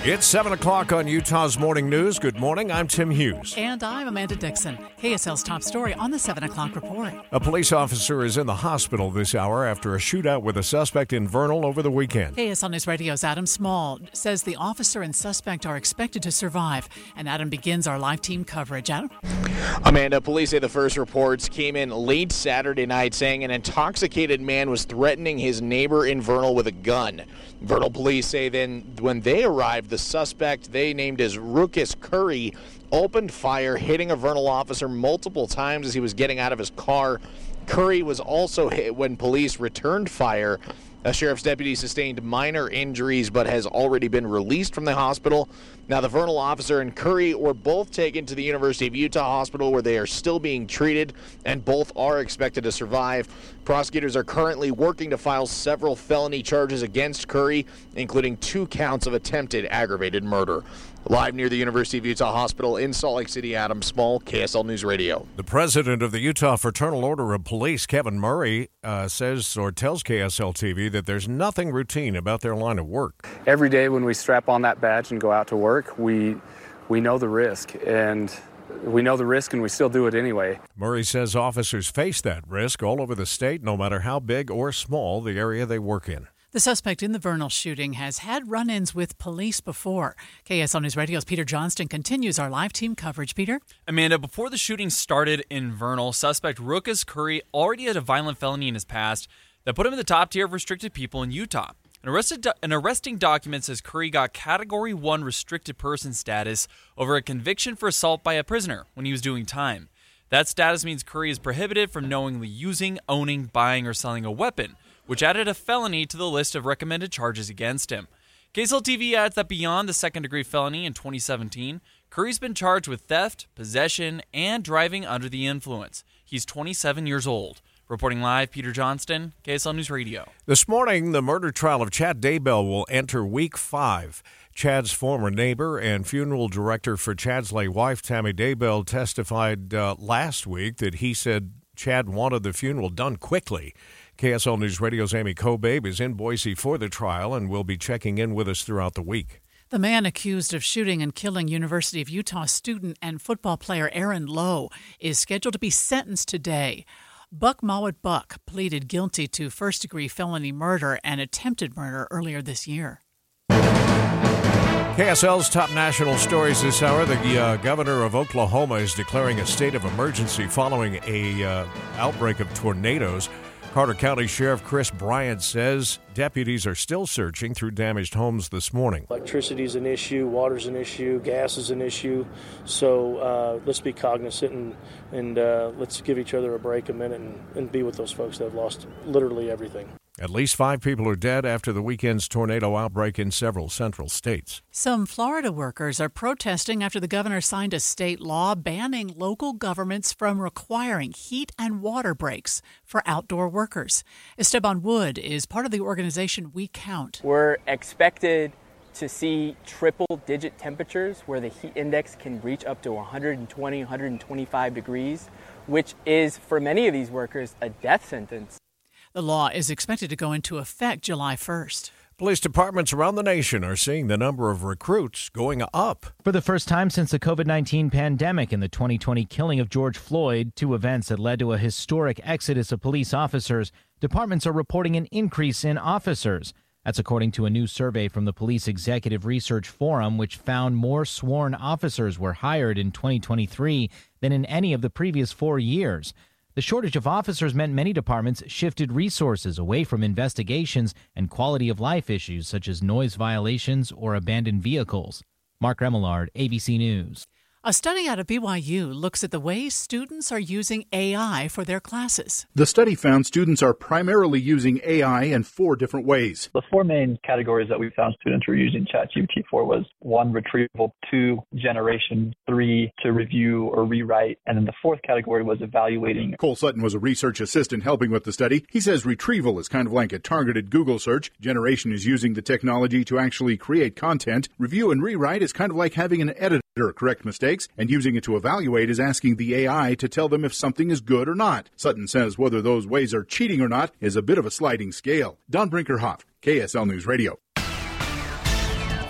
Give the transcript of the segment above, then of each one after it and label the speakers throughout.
Speaker 1: It's 7 o'clock on Utah's Morning News. Good morning, I'm Tim Hughes.
Speaker 2: And I'm Amanda Dixon. KSL's top story on the 7 o'clock report.
Speaker 1: A police officer is in the hospital this hour after a shootout with a suspect in Vernal over the weekend.
Speaker 2: KSL News Radio's Adam Small says the officer and suspect are expected to survive. And Adam begins our live team coverage. Adam?
Speaker 3: Amanda, police say the first reports came in late Saturday night saying an intoxicated man was threatening his neighbor in Vernal with a gun. Vernal police say then when they arrived, the suspect they named as Ruckus Curry opened fire, hitting a Vernal officer multiple times as he was getting out of his car. Curry was also hit when police returned fire. A sheriff's deputy sustained minor injuries but has already been released from the hospital. Now, the Vernal officer and Curry were both taken to the University of Utah Hospital where they are still being treated, and both are expected to survive. Prosecutors are currently working to file several felony charges against Curry, including 2 counts of attempted aggravated murder. Live near the University of Utah Hospital in Salt Lake City, Adam Small, KSL News Radio.
Speaker 1: The president of the Utah Fraternal Order of Police, Kevin Murray, says or tells KSL TV that there's nothing routine about their line of work.
Speaker 4: Every day when we strap on that badge and go out to work, we know the risk, and we still do it anyway.
Speaker 1: Murray says officers face that risk all over the state, no matter how big or small the area they work in.
Speaker 2: The suspect in the Vernal shooting has had run-ins with police before. KSL News Radio's Peter Johnston continues our live team coverage. Peter?
Speaker 5: Amanda, before the shooting started in Vernal, suspect Ruckus Curry already had a violent felony in his past that put him in the top tier of restricted people in Utah. An arresting document says Curry got Category 1 restricted person status over a conviction for assault by a prisoner when he was doing time. That status means Curry is prohibited from knowingly using, owning, buying, or selling a weapon, which added a felony to the list of recommended charges against him. KSL TV adds that beyond the second-degree felony in 2017, Curry's been charged with theft, possession, and driving under the influence. He's 27 years old. Reporting live, Peter Johnston, KSL News Radio.
Speaker 1: This morning, the murder trial of Chad Daybell will enter week 5. Chad's former neighbor and funeral director for Chad's late wife, Tammy Daybell, testified last week that he said Chad wanted the funeral done quickly. KSL News Radio's Amy Kobabe is in Boise for the trial and will be checking in with us throughout the week.
Speaker 2: The man accused of shooting and killing University of Utah student and football player Aaron Lowe is scheduled to be sentenced today. Buck Mawad Buck pleaded guilty to first-degree felony murder and attempted murder earlier this year.
Speaker 1: KSL's top national stories this hour. The governor of Oklahoma is declaring a state of emergency following a outbreak of tornadoes. Carter County Sheriff Chris Bryant says deputies are still searching through damaged homes this morning.
Speaker 6: Electricity is an issue, water's an issue, gas is an issue. So let's be cognizant and let's give each other a break a minute and be with those folks that have lost literally everything.
Speaker 1: At least 5 people are dead after the weekend's tornado outbreak in several central states.
Speaker 2: Some Florida workers are protesting after the governor signed a state law banning local governments from requiring heat and water breaks for outdoor workers. Esteban Wood is part of the organization We Count.
Speaker 7: We're expected to see triple-digit temperatures where the heat index can reach up to 120, 125 degrees, which is, for many of these workers, a death sentence.
Speaker 2: The law is expected to go into effect July 1st.
Speaker 1: Police departments around the nation are seeing the number of recruits going up.
Speaker 8: For the first time since the COVID-19 pandemic and the 2020 killing of George Floyd, 2 events that led to a historic exodus of police officers, departments are reporting an increase in officers. That's according to a new survey from the Police Executive Research Forum, which found more sworn officers were hired in 2023 than in any of the previous 4 years. The shortage of officers meant many departments shifted resources away from investigations and quality of life issues such as noise violations or abandoned vehicles. Mark Remillard, ABC News.
Speaker 2: A study out of BYU looks at the ways students are using AI for their classes.
Speaker 9: The study found students are primarily using AI in 4 different ways.
Speaker 10: The 4 main categories that we found students were using ChatGPT for was 1, retrieval, 2, generation, 3, to review or rewrite, and then the 4th category was evaluating.
Speaker 9: Cole Sutton was a research assistant helping with the study. He says retrieval is kind of like a targeted Google search. Generation is using the technology to actually create content. Review and rewrite is kind of like having an editor correct mistakes, and using it to evaluate is asking the AI to tell them if something is good or not. Sutton says whether those ways are cheating or not is a bit of a sliding scale. Don Brinkerhoff, KSL News Radio.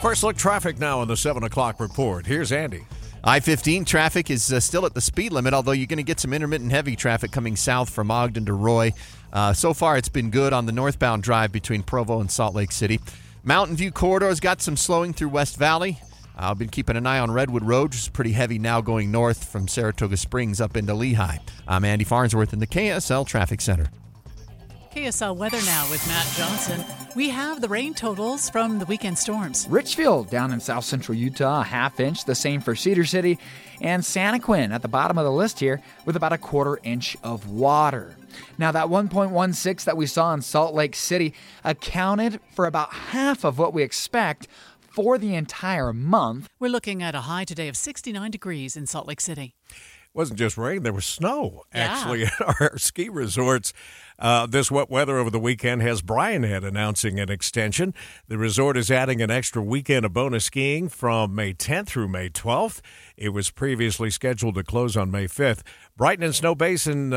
Speaker 1: First look traffic now on the 7 o'clock report. Here's Andy.
Speaker 11: I-15 traffic is still at the speed limit, although you're going to get some intermittent heavy traffic coming south from Ogden to Roy. So far, it's been good on the northbound drive between Provo and Salt Lake City. Mountain View Corridor's got some slowing through West Valley. I've been keeping an eye on Redwood Road, which is pretty heavy now going north from Saratoga Springs up into Lehigh. I'm Andy Farnsworth in the KSL Traffic Center.
Speaker 2: KSL weather now with Matt Johnson. We have the rain totals from the weekend storms.
Speaker 12: Richfield down in south central Utah, a half inch, the same for Cedar City, and Santaquin at the bottom of the list here with about a quarter inch of water. Now that 1.16 that we saw in Salt Lake City accounted for about half of what we expect for the entire month.
Speaker 2: We're looking at a high today of 69 degrees in Salt Lake City.
Speaker 1: It wasn't just rain, there was snow, actually, at our ski resorts. This wet weather over the weekend has Brian Head announcing an extension. The resort is adding an extra weekend of bonus skiing from May 10th through May 12th. It was previously scheduled to close on May 5th. Brighton and Snow Basin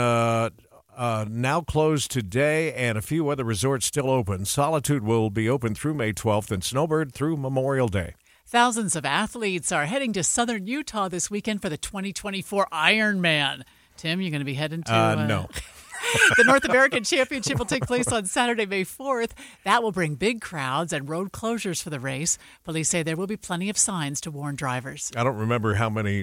Speaker 1: now closed today, and a few other resorts still open. Solitude will be open through May 12th, and Snowbird through Memorial Day.
Speaker 2: Thousands of athletes are heading to southern Utah this weekend for the 2024 Ironman. Tim, you're going to be heading to...
Speaker 1: No.
Speaker 2: The North American Championship will take place on Saturday, May 4th. That will bring big crowds and road closures for the race. Police say there will be plenty of signs to warn drivers.
Speaker 1: I don't remember how many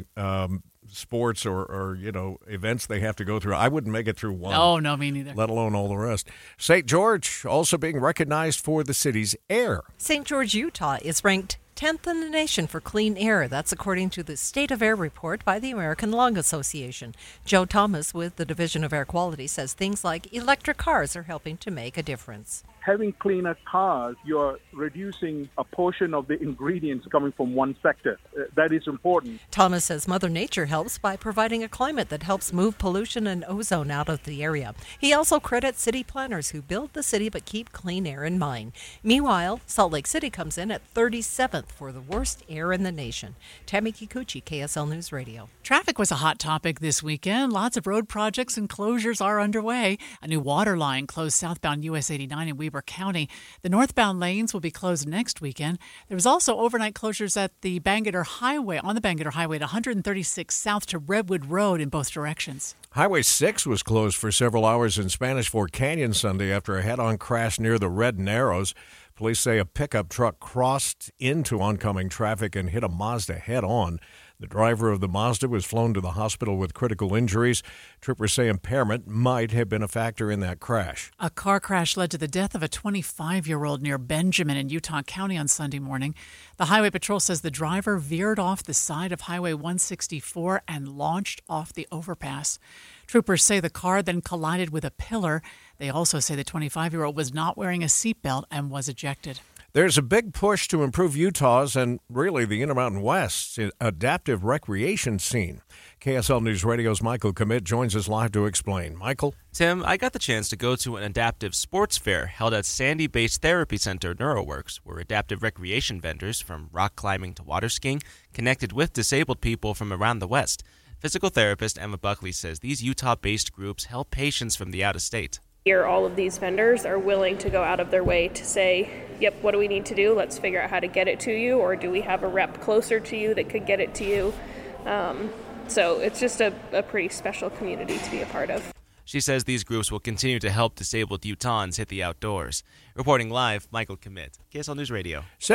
Speaker 1: sports or events they have to go through. I wouldn't make it through one.
Speaker 2: Oh, no, me neither.
Speaker 1: Let alone all the rest. St. George also being recognized for the city's air.
Speaker 13: St. George, Utah is ranked 10th in the nation for clean air. That's according to the State of Air report by the American Lung Association. Joe Thomas with the Division of Air Quality says things like electric cars are helping to make a difference.
Speaker 14: Having cleaner cars, you're reducing a portion of the ingredients coming from one sector. That is important.
Speaker 13: Thomas says Mother Nature helps by providing a climate that helps move pollution and ozone out of the area. He also credits city planners who build the city but keep clean air in mind. Meanwhile, Salt Lake City comes in at 37th for the worst air in the nation. Tammy Kikuchi, KSL News Radio.
Speaker 2: Traffic was a hot topic this weekend. Lots of road projects and closures are underway. A new water line closed southbound US 89 in Weber County. The northbound lanes will be closed next weekend. There was also overnight closures at the Bangerter Highway, on the Bangerter Highway at 136 south to Redwood Road in both directions.
Speaker 1: Highway 6 was closed for several hours in Spanish Fork Canyon Sunday after a head-on crash near the Red Narrows. Police say a pickup truck crossed into oncoming traffic and hit a Mazda head-on. The driver of the Mazda was flown to the hospital with critical injuries. Troopers say impairment might have been a factor in that crash.
Speaker 2: A car crash led to the death of a 25-year-old near Benjamin in Utah County on Sunday morning. The Highway Patrol says the driver veered off the side of Highway 164 and launched off the overpass. Troopers say the car then collided with a pillar. They also say the 25-year-old was not wearing a seatbelt and was ejected.
Speaker 1: There's a big push to improve Utah's and really the Intermountain West's adaptive recreation scene. KSL News Radio's Michael Commit joins us live to explain. Michael?
Speaker 15: Tim, I got the chance to go to an adaptive sports fair held at Sandy-based therapy center NeuroWorks, where adaptive recreation vendors from rock climbing to water skiing connected with disabled people from around the West. Physical therapist Emma Buckley says these Utah-based groups help patients from the out-of-state.
Speaker 16: Here, all of these vendors are willing to go out of their way to say, yep, what do we need to do? Let's figure out how to get it to you, or do we have a rep closer to you that could get it to you? So it's just a pretty special community to be a part of.
Speaker 15: She says these groups will continue to help disabled Utahns hit the outdoors. Reporting live, Michael Commit, KSL News Radio.